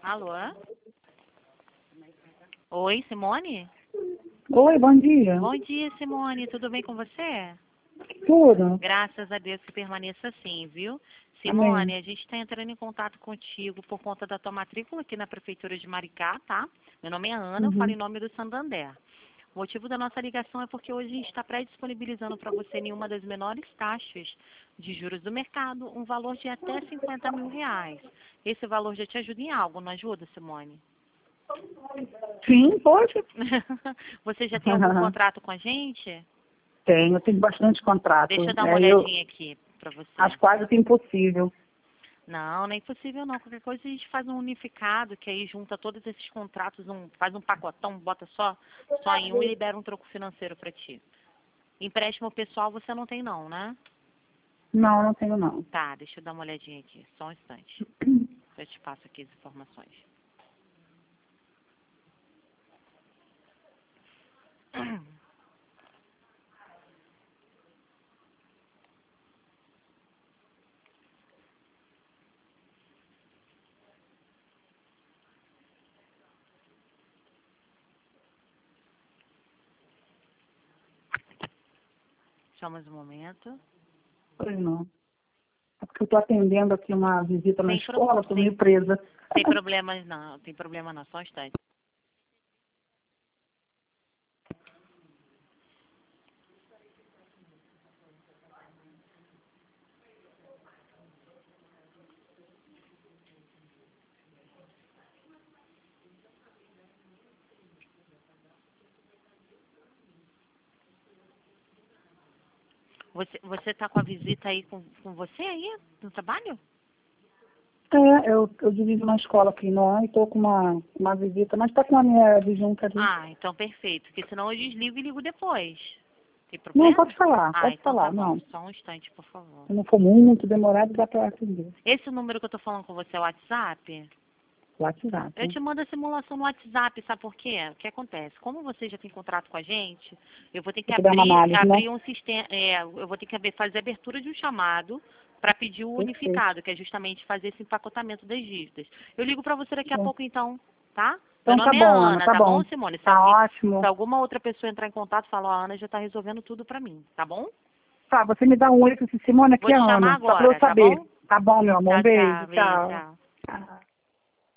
Alô? Oi, Simone? Oi, bom dia. Bom dia, Simone. Tudo bem com você? Tudo? Graças a Deus que permaneça assim, viu? Simone, Amém. a gente está entrando em contato contigo por conta da tua matrícula aqui na Prefeitura de Maricá, tá? Meu nome é Ana, eu falo em Uhum. nome do Santander. O motivo da nossa ligação é porque hoje a gente está pré-disponibilizando para você em uma das menores taxas de juros do mercado, um valor de até 50 mil reais. Esse valor já te ajuda em algo, não ajuda, Simone? Sim, pode. Você já tem algum contrato com a gente? Tenho bastante Deixa contrato. eu dar uma Eu, olhadinha aqui para você. acho quase que impossível. Não, não é impossível não. Qualquer coisa a gente faz um unificado, que aí junta todos esses contratos, faz um pacotão, bota só em um e libera um troco financeiro para ti. Empréstimo pessoal você não tem não, né? Não, não tenho não. Tá, deixa eu dar uma olhadinha aqui, só um instante. Eu te passo aqui as informações. Só mais um momento. Pois não. É porque eu estou atendendo aqui uma visita na Sem, escola, estou meio sem, presa. sem problemas não, tem problema não, só um instante. Você tá com a visita aí com você aí, no trabalho? Eu dirijo uma escola aqui, não, e estou com uma visita, mas está com a minha adjunta ali. Ah, então perfeito, porque senão eu desligo e ligo depois. Tem Não, problema? pode falar, Ah, pode então tá falar, bom. não. Só um instante, por favor. Se não for muito demorado, dá para atender. Esse número que eu tô falando com você é o WhatsApp? Eu WhatsApp. te mando a simulação no WhatsApp, sabe por quê? O que acontece? Como você já tem contrato com a gente, eu vou ter que Você der uma análise, né? abrir um sistema, eu vou ter que fazer a abertura de um chamado para pedir o Perfeito. unificado, que é justamente fazer esse empacotamento das dívidas. Eu ligo para você daqui a Bom. pouco então, tá? Meu Então tá nome é bom, Ana, Ana, tá tá bom, bom. Simone? Se, Tá se ótimo. alguma outra pessoa entrar em contato, fala, ó, a Ana já tá resolvendo tudo para mim, tá bom? Tá, você me dá um oi, Simone, Vou aqui é te a chamar Ana, só pra eu agora, tá saber. bom? Tá bom, meu amor, um Tchau, beijo, tchau, beijo, tchau. tchau. Tchau.